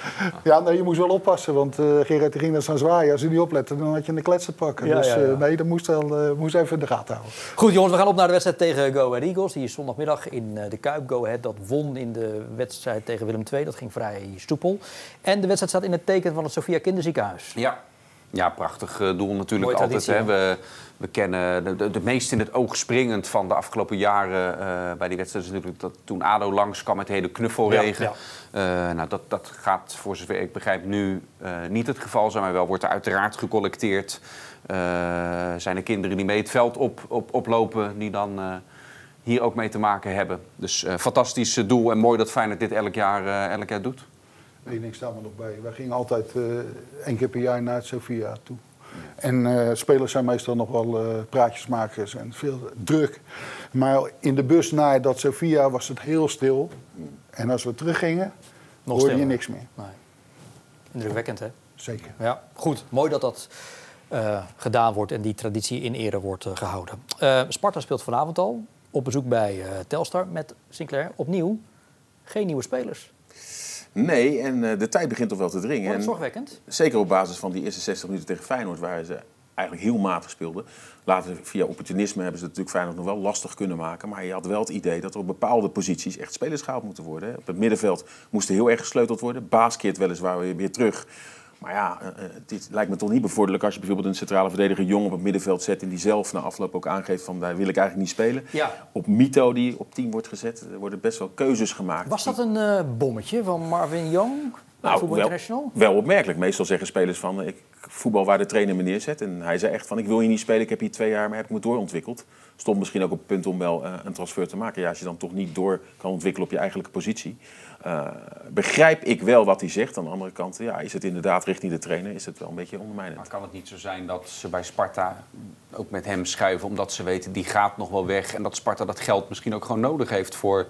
Ja, nee, je moest wel oppassen, want uh, Gerard die ging naar staan zwaaien. Als hij niet oplette, dan had je een klets te pakken. Ja, dus ja, ja. Uh, nee, dat moest, wel, uh, moest even in de gaten houden. Goed jongens, we gaan op naar de wedstrijd tegen Go Ahead Eagles. Die is zondagmiddag in uh, de Kuip. Go Ahead dat won in de wedstrijd tegen Willem twee. Dat ging vrij stoepel. En de wedstrijd staat in het teken van het Sophia Kinderziekenhuis. Ja. Ja, prachtig uh, doel natuurlijk Mooie altijd. traditie, Hè. We, we kennen de, de, de meest in het oog springend van de afgelopen jaren uh, bij die wedstrijd is natuurlijk dat toen ADO langs kwam met de hele knuffelregen. Ja, ja. Uh, nou, dat, dat gaat voor zover ik begrijp nu uh, niet het geval zijn, maar wel wordt er uiteraard gecollecteerd. Uh, zijn er kinderen die mee het veld op, op, oplopen die dan uh, hier ook mee te maken hebben. Dus uh, fantastisch doel en mooi dat Feyenoord dit elk jaar, uh, elk jaar doet. Eén ding staat me nog bij. Wij gingen altijd uh, één keer per jaar naar het Sophia toe. En uh, spelers zijn meestal nog wel uh, praatjesmakers en veel druk. Maar in de bus naar dat Sophia was het heel stil. En als we teruggingen, Nog hoorde je stiller. niks meer. Nee. Indrukwekkend, hè? Zeker. Ja, goed. Mooi dat dat uh, gedaan wordt en die traditie in ere wordt uh, gehouden. Uh, Sparta speelt vanavond al op bezoek bij uh, Telstar met Sinclair. Opnieuw geen nieuwe spelers. Nee, en uh, de tijd begint toch wel te dringen. Wordt het En zorgwekkend? zeker op basis van die eerste zestig minuten tegen Feyenoord, waar ze eigenlijk heel matig speelden. Later via opportunisme hebben ze het natuurlijk Feyenoord nog wel lastig kunnen maken. Maar je had wel het idee dat er op bepaalde posities echt spelers gehaald moeten worden. Hè. Op het middenveld moest er heel erg gesleuteld worden. Baas keert weliswaar weer, weer terug. Maar ja, het lijkt me toch niet bevorderlijk als je bijvoorbeeld een centrale verdediger Jong op het middenveld zet en die zelf na afloop ook aangeeft van daar wil ik eigenlijk niet spelen. Ja. Op Mito die op tien wordt gezet, er worden best wel keuzes gemaakt. Was dat een uh, bommetje van Marvin Young? Nou, Voetbal wel, International? wel opmerkelijk. Meestal zeggen spelers van ik voetbal waar de trainer me neerzet. En hij zei echt van ik wil hier niet spelen, ik heb hier twee jaar, maar heb ik me doorontwikkeld. Stond misschien ook op het punt om wel uh, een transfer te maken. Ja, als je dan toch niet door kan ontwikkelen op je eigenlijke positie. Uh, begrijp ik wel wat hij zegt. Aan de andere kant ja, is het inderdaad richting de trainer is het wel een beetje ondermijnend. Maar kan het niet zo zijn dat ze bij Sparta ook met hem schuiven omdat ze weten die gaat nog wel weg en dat Sparta dat geld misschien ook gewoon nodig heeft voor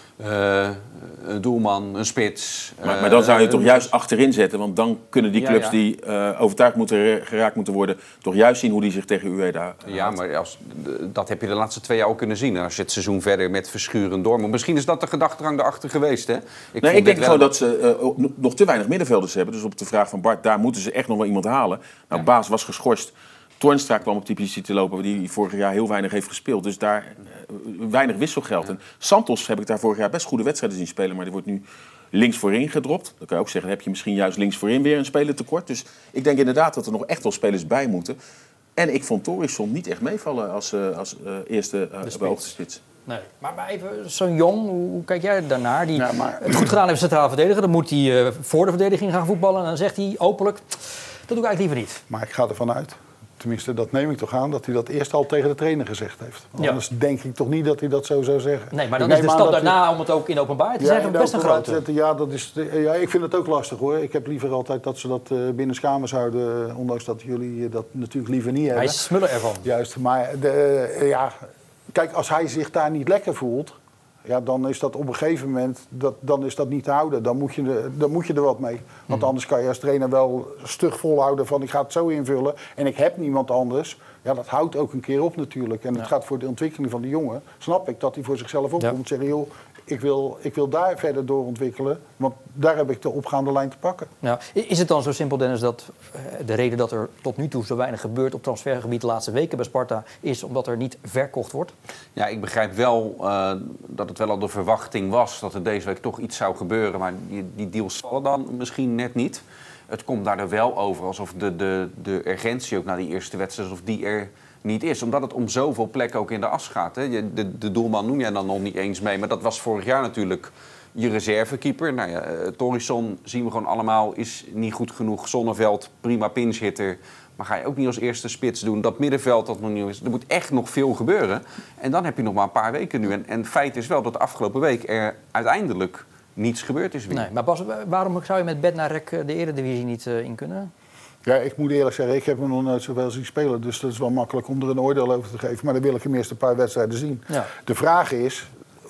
uh, een doelman, een spits. Maar, uh, maar dan zou je uh, toch juist achterin zetten, want dan kunnen die Ja, clubs ja. die uh, overtuigd moeten, geraakt moeten worden, toch juist zien hoe die zich tegen Ueda uh, Ja, maar als, dat heb je de laatste twee jaar ook kunnen zien. En als je het seizoen verder met Verschuren door. Maar misschien is dat de gedachtegang erachter geweest, hè? Ik, Nee, vond ik denk dit gewoon wel- dat ze uh, nog te weinig middenvelders hebben. Dus op de vraag van Bart, daar moeten ze echt nog wel iemand halen. Nou, Ja. Baas was geschorst. Toornstra kwam op die positie te lopen, die vorig jaar heel weinig heeft gespeeld. Dus daar uh, weinig wisselgeld. En Santos heb ik daar vorig jaar best goede wedstrijden zien spelen. Maar die wordt nu links voorin gedropt. Dan kan je ook zeggen, heb je misschien juist links voorin weer een speler tekort. Dus ik denk inderdaad dat er nog echt wel spelers bij moeten. En ik vond Torisson niet echt meevallen als, uh, als uh, eerste uh, spits. beoogde spits. Nee. Maar, maar even, zo'n Jong, hoe, hoe kijk jij daarnaar? Die Ja, maar- het goed gedaan heeft centraal verdediger. Dan moet hij uh, voor de verdediging gaan voetballen. En dan zegt hij openlijk, dat doe ik eigenlijk liever niet. Maar ik ga ervan uit, tenminste dat neem ik toch aan, dat hij dat eerst al tegen de trainer gezegd heeft. Want Ja. Anders denk ik toch niet dat hij dat zo zou zeggen. Nee, maar Ik dan is neem de aan stap dat hij- daarna om het ook in openbaar te Ja, zeggen in de best een openbaar grote. zetten, ja, dat is de- ja, ik vind het ook lastig hoor. Ik heb liever altijd dat ze dat uh, binnenskamers houden, uh, ondanks dat jullie uh, dat natuurlijk liever niet Hij hebben. is smullen ervan. Juist, maar de, uh, ja, kijk, als hij zich daar niet lekker voelt, ja, dan is dat op een gegeven moment dat, dan is dat niet te houden. Dan moet je, er- dan moet je er wat mee. Want Hmm. anders kan je als trainer wel stug volhouden van ik ga het zo invullen en ik heb niemand anders. Ja, dat houdt ook een keer op natuurlijk. En het gaat voor de ontwikkeling van de jongen. Snap ik dat hij voor zichzelf opkomt. Ja. Zeggen, joh, ik wil, ik wil daar verder doorontwikkelen. Want daar heb ik de opgaande lijn te pakken. Nou, is het dan zo simpel, Dennis, dat uh, de reden dat er tot nu toe zo weinig gebeurt op transfergebied de laatste weken bij Sparta is omdat er niet verkocht wordt? Ja, ik begrijp wel uh, dat het wel al de verwachting was dat er deze week toch iets zou gebeuren. Maar die, die deals vallen dan misschien net niet. Het komt daar er wel over alsof de, de, de urgentie ook na die eerste wedstrijd of die er niet is. Omdat het om zoveel plekken ook in de as gaat. Hè. Je, de, de doelman noem jij dan nog niet eens mee. Maar dat was vorig jaar natuurlijk je reservekeeper. Nou ja, uh, Torisson zien we gewoon allemaal is niet goed genoeg. Zonneveld, prima pinchhitter. Maar ga je ook niet als eerste spits doen. Dat middenveld dat nog nieuw is. Er moet echt nog veel gebeuren. En dan heb je nog maar een paar weken nu. En, en feit is wel dat de afgelopen week er uiteindelijk niets gebeurd is weer. Nee, maar Bas, waarom zou je met Bednarek de Eredivisie niet uh, in kunnen? Ja, ik moet eerlijk zeggen, ik heb hem nog nooit zoveel zien spelen. Dus dat is wel makkelijk om er een oordeel over te geven. Maar dan wil ik hem eerst een paar wedstrijden zien. Ja. De vraag is,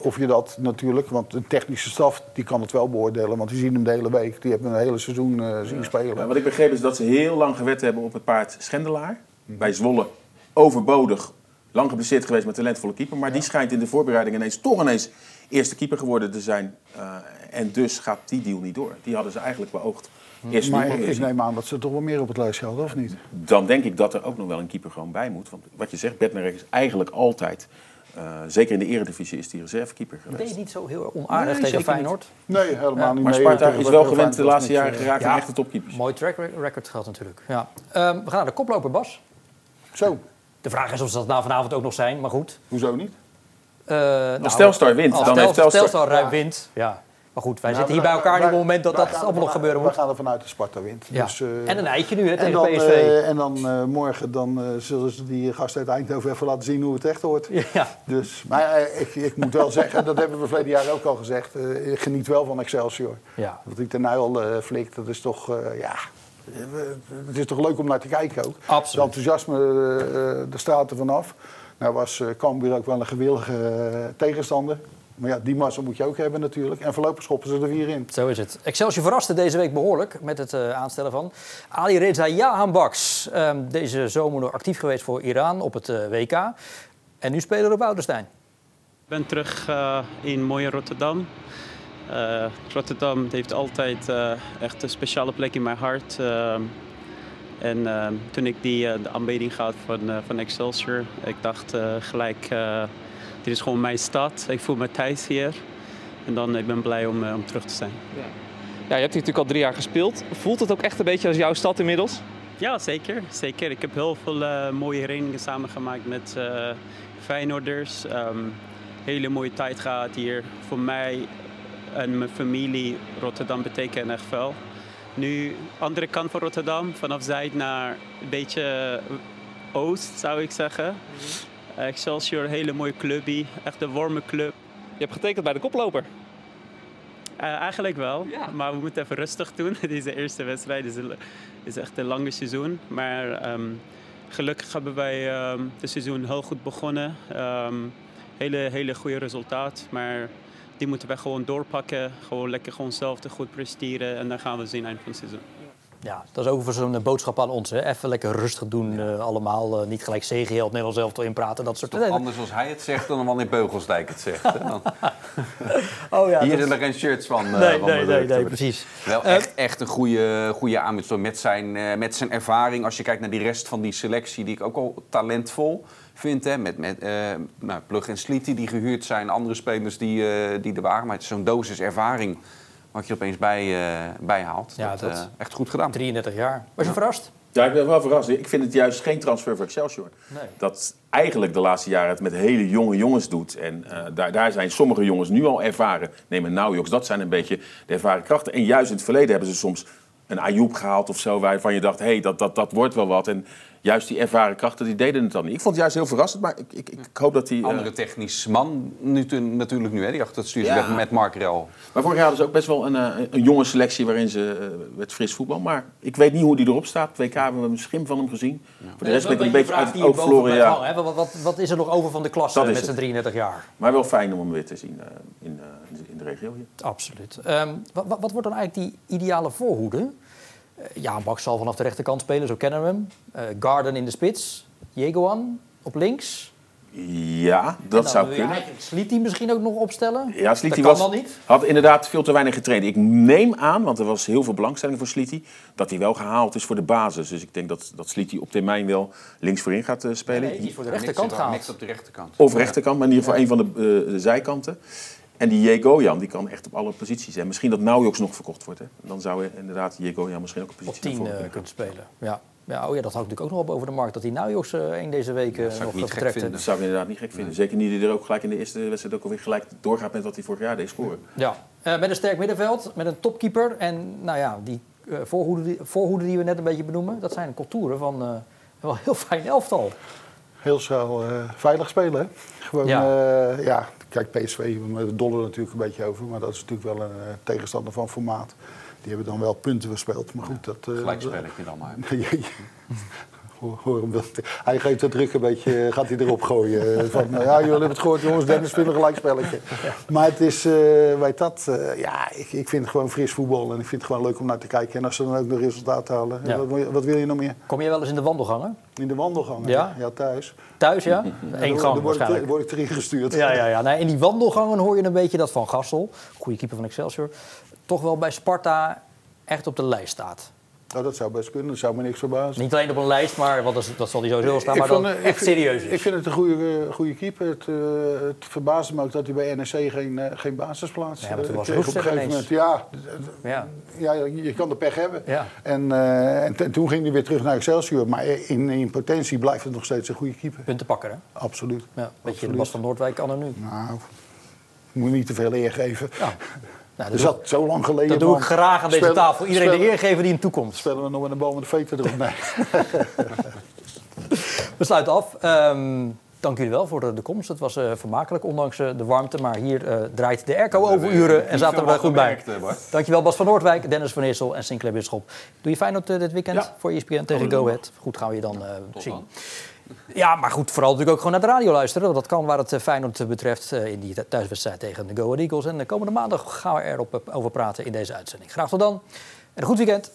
of je dat natuurlijk, want de technische staf die kan het wel beoordelen, want die zien hem de hele week. Die hebben een hele seizoen uh, zien ja. spelen. Maar wat ik begreep is dat ze heel lang gewet hebben op het paard Schendelaar. Hm. Bij Zwolle overbodig, lang geblesseerd geweest met talentvolle keeper. Maar ja. die schijnt in de voorbereiding ineens toch ineens eerste keeper geworden te zijn. Uh, en dus gaat die deal niet door. Die hadden ze eigenlijk beoogd. Eerst maar ik, ik neem aan dat ze toch wel meer op het lijstje hadden, of niet? Dan denk ik dat er ook nog wel een keeper gewoon bij moet. Want wat je zegt, Bednarek is eigenlijk altijd, uh, zeker in de eredivisie, is die reservekeeper geweest. Deed je niet zo heel onaardig nee, tegen Feyenoord? Niet. Nee, helemaal ja. niet. Maar Sparta is wel gewend de laatste jaren geraakt aan echte topkeepers. Mooi track record gehad natuurlijk. Ja. Um, we gaan naar de koploper, Bas. Zo. De vraag is of ze dat na vanavond ook nog zijn, maar goed. Hoezo niet? Uh, nou, als Telstar wint, als dan Tel, heeft Telstar... Telstar ruim wint, ja. Maar goed, wij nou, zitten hier bij elkaar wij, op het moment dat dat allemaal nog gebeuren moet. We gaan er vanuit dat Sparta wint. Ja. Dus, uh, en een eitje nu hè, tegen dan, P S V. Uh, en dan uh, morgen dan, uh, zullen ze die gasten uit Eindhoven even laten zien hoe het echt hoort. Ja. Dus, maar uh, ik, ik moet wel zeggen, dat hebben we verleden jaar ook al gezegd. Uh, ik geniet wel van Excelsior. Ja. Wat ik er nu al uh, flikt, dat is toch... Uh, ja, het is toch leuk om naar te kijken ook. Absoluut. Het enthousiasme, uh, de straat er vanaf. Nou was uh, Cambuur ook wel een gewillige uh, tegenstander. Maar ja, die massa moet je ook hebben natuurlijk. En voorlopig schoppen ze er vier in. Zo is het. Excelsior verraste deze week behoorlijk met het uh, aanstellen van Ali Reza Jahanbaks. Um, deze zomer nog actief geweest voor Iran op het uh, W K. En nu spelen we op Woudenstein. Ik ben terug uh, in mooie Rotterdam. Uh, Rotterdam heeft altijd uh, echt een speciale plek in mijn hart. Uh, en uh, toen ik die uh, de aanbieding had van, uh, van Excelsior, ik dacht uh, gelijk... Uh, Dit is gewoon mijn stad. Ik voel me thuis hier. En dan ik ben blij om, uh, om terug te zijn. Ja. Ja, je hebt hier natuurlijk al drie jaar gespeeld. Voelt het ook echt een beetje als jouw stad inmiddels? Ja, zeker. zeker. Ik heb heel veel uh, mooie herinneringen samengemaakt met uh, Feyenoorders. Um, hele mooie tijd gehad hier. Voor mij en mijn familie Rotterdam betekent echt veel. Nu, andere kant van Rotterdam. Vanaf Zuid naar een beetje Oost, zou ik zeggen. Mm-hmm. Excelsior, een hele mooie clubie. Echt een warme club. Je hebt getekend bij de koploper. Uh, eigenlijk wel, ja. maar we moeten even rustig doen. Deze eerste wedstrijd is, een, is echt een lange seizoen. Maar um, gelukkig hebben wij um, het seizoen heel goed begonnen. Um, hele, hele goede resultaat. Maar die moeten we gewoon doorpakken. Gewoon lekker gewoon zelf te goed presteren. En dan gaan we zien eind van het seizoen. Ja, dat is ook voor zo'n boodschap aan ons. Hè. Even lekker rustig doen uh, allemaal. Uh, niet gelijk zegenheld Nederlands elftal inpraten. Dat soort dingen. Anders als hij het zegt dan wanneer Beugelsdijk het zegt. Hè? Dan... oh, ja, Hier dat... zijn er geen shirts van. Uh, nee, van nee, nee, nee, precies. Wel uh, echt, echt een goede, goede aanwinst met zijn, uh, met zijn ervaring. Als je kijkt naar die rest van die selectie, die ik ook al talentvol vind. Hè? Met, met uh, nou, Plug en Sliti die gehuurd zijn. Andere spelers die, uh, die er waren. Maar het is zo'n dosis ervaring... wat je opeens bij, uh, bijhaalt. Ja, dat, dat uh, echt goed gedaan. drieëndertig jaar. Was je ja. verrast? Ja, ik ben wel verrast. Ik vind het juist geen transfer voor Excelsior. Nee. Dat eigenlijk de laatste jaren het met hele jonge jongens doet. En uh, daar, daar zijn sommige jongens nu al ervaren. Neem een Naujoks, dat zijn een beetje de ervaren krachten. En juist in het verleden hebben ze soms een Ayoub gehaald of zo... waarvan je dacht, hé, hey, dat, dat, dat wordt wel wat. En juist die ervaren krachten, die deden het dan niet. Ik vond het juist heel verrassend, maar ik, ik, ik hoop dat die... Uh... Andere technisch man nu te, natuurlijk nu, hè, die achter het stuur ja. met Mark Rel. Maar vorig jaar hadden ze ook best wel een, een, een jonge selectie... waarin ze uh, met fris voetbal. Maar ik weet niet hoe die erop staat. W K hebben we een schim van hem gezien. Ja. Voor de rest ben ik een beetje uit het oog verloren. Ja. Wat, wat, wat is er nog over van de klasse met zijn drieëndertig jaar? Maar wel fijn om hem weer te zien uh, in, uh, in de regio hier. Absoluut. Um, wat, wat wordt dan eigenlijk die ideale voorhoede? Ja, Baks zal vanaf de rechterkant spelen, zo kennen we hem. Uh, Garden in de spits. Jegoan op links. Ja, dat zou kunnen. Sliti misschien ook nog opstellen? Ja, Sliti was, niet. had inderdaad veel te weinig getraind. Ik neem aan, want er was heel veel belangstelling voor Sliti... dat hij wel gehaald is voor de basis. Dus ik denk dat, dat Sliti op termijn wel links voorin gaat uh, spelen. Nee, nee, voor de rechterkant gaat. Niks op de rechterkant. Of rechterkant, maar in ieder geval ja. een van de, uh, de zijkanten. En die Jegojan, die kan echt op alle posities zijn. Misschien dat Naujoks nog verkocht wordt. Hè. Dan zou inderdaad Jegojan misschien ook een positie op tien uh, kunnen spelen. Ja. Ja, oh ja, dat houdt natuurlijk ook nog op over de markt. Dat die Naujoks uh, één deze week uh, nog vertrekt. Dat zou ik inderdaad niet gek vinden. Nee. Zeker niet dat hij er ook gelijk in de eerste wedstrijd ook alweer gelijk doorgaat met wat hij vorig jaar deed scoren. Ja, uh, met een sterk middenveld, met een topkeeper. En nou ja, die uh, voorhoede, die voorhoede die we net een beetje benoemen, dat zijn contouren van uh, wel heel fijn elftal. Heel snel uh, veilig spelen, hè? Gewoon, ja. Uh, ja, kijk, P S V, we dollen natuurlijk een beetje over, maar dat is natuurlijk wel een uh, tegenstander van formaat. Die hebben dan wel punten verspeeld, maar goed. Dat, uh, Gelijkspelletje dan maar. hoor, hoor hem wel. Hij geeft de druk een beetje, gaat hij erop gooien. Van, nou ja, jullie hebben het gehoord, jongens, Dennis speelt een gelijkspelletje. Ja. Maar het is, uh, weet dat, uh, ja, ik, ik vind het gewoon fris voetbal en ik vind het gewoon leuk om naar te kijken. En als ze dan ook nog resultaat halen, ja. wat, wat wil je nog meer? Kom je wel eens in de wandelgangen? In de wandelgangen? Ja, ja thuis. Thuis, ja? Eén gang dan waarschijnlijk. Dan word ik erin gestuurd. Ja, ja, ja. Nee, in die wandelgangen hoor je een beetje dat Van Gassel, goede keeper van Excelsior, toch wel bij Sparta echt op de lijst staat. Oh, dat zou best kunnen, dat zou me niks verbazen. Niet alleen op een lijst, maar want dat, dat zal hij sowieso staan, maar vond, dan uh, echt vind, serieus is. Ik vind het een goede, goede keeper. Het, uh, het verbaasde me ook dat hij bij N E C geen, uh, geen basisplaats ja, uh, was kreeg op een gegeven moment. Ja, ja. ja, je kan de pech hebben. Ja. En, uh, en, en toen ging hij weer terug naar Excelsior. Maar in, in potentie blijft het nog steeds een goede keeper. Punten pakken, hè? Absoluut. Ja, beetje de Bas van Noordwijk kan er nu. Nou, moet niet te veel eer geven. Ja. Nou, dat zat zo lang geleden. Dat doe ik graag aan deze spelen, tafel. Iedereen spelen, de eer geven die hem toekomt. Spelen we nog met een bal met de veten erop? Nee. We sluiten af. Um, dank jullie wel voor de, de komst. Het was uh, vermakelijk, ondanks uh, de warmte. Maar hier uh, draait de airco overuren en zaten we er goed bij. Dankjewel Bas van Noordwijk, Dennis van Eersel en Sinclair Bisschop. Doe je Feyenoord uh, dit weekend ja. voor E S P N tegen Go Ahead? Goed, gaan we je dan uh, zien. Dan. Ja, maar goed, vooral natuurlijk ook gewoon naar de radio luisteren. Want dat kan waar het Feyenoord betreft in die thuiswedstrijd tegen de Go Ahead Eagles. En de komende maandag gaan we erop over praten in deze uitzending. Graag tot dan en een goed weekend.